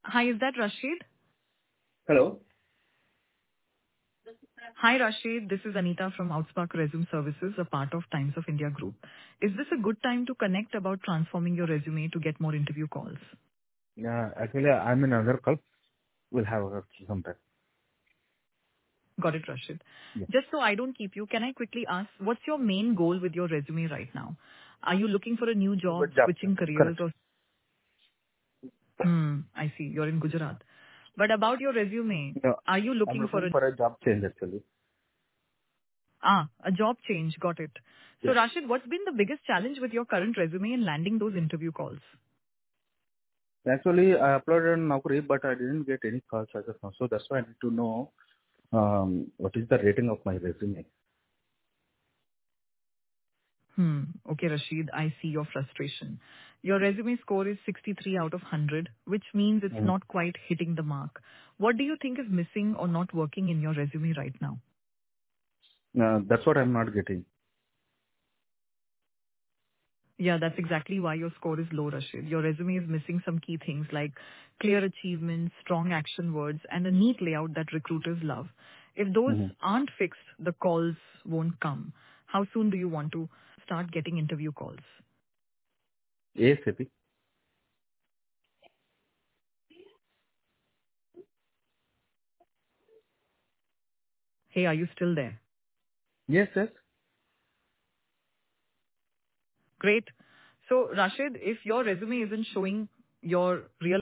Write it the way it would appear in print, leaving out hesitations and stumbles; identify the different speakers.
Speaker 1: Hi, is that Rashid?
Speaker 2: Hello.
Speaker 1: Hi, Rashid. This is Anita from Outspark Resume Services, a part of Times of India Group. Is this a good time to connect about transforming your resume to get more interview calls?
Speaker 2: Yeah, actually, I'm in another call. We'll have some time.
Speaker 1: Got it, Rashid.
Speaker 2: Yeah.
Speaker 1: Just so I don't keep you, can I quickly ask, what's your main goal with your resume right now? Are you looking for a new job,
Speaker 2: Good job, sir.
Speaker 1: switching careers,
Speaker 2: Correct.
Speaker 1: or... I see. You're in Gujarat. But about your resume,
Speaker 2: No,
Speaker 1: are you
Speaker 2: I'm
Speaker 1: looking for
Speaker 2: looking for a job change actually.
Speaker 1: a job change? Got it. So,
Speaker 2: Yeah.
Speaker 1: Rashid, what's been the biggest challenge with your current resume in landing those interview calls?
Speaker 2: Actually, I uploaded on Naukri, but I didn't get any calls as of now. So that's why I need to know what is the rating of my resume.
Speaker 1: Okay, Rashid, I see your frustration. Your resume score is 63 out of 100, which means it's
Speaker 2: Mhm.
Speaker 1: not quite hitting the mark. What do you think is missing or not working in your resume right now?
Speaker 2: That's what I'm not getting.
Speaker 1: Yeah, that's exactly why your score is low, Rashid. Your resume is missing some key things like clear achievements, strong action words, and a neat layout that recruiters love. If those
Speaker 2: Mm-hmm.
Speaker 1: aren't fixed, the calls won't come. How soon do you want to start getting interview calls?
Speaker 2: ASAP.
Speaker 1: Hey, are you still there?
Speaker 2: Yes, yes.
Speaker 1: Great. So, Rashid, if your resume isn't showing your real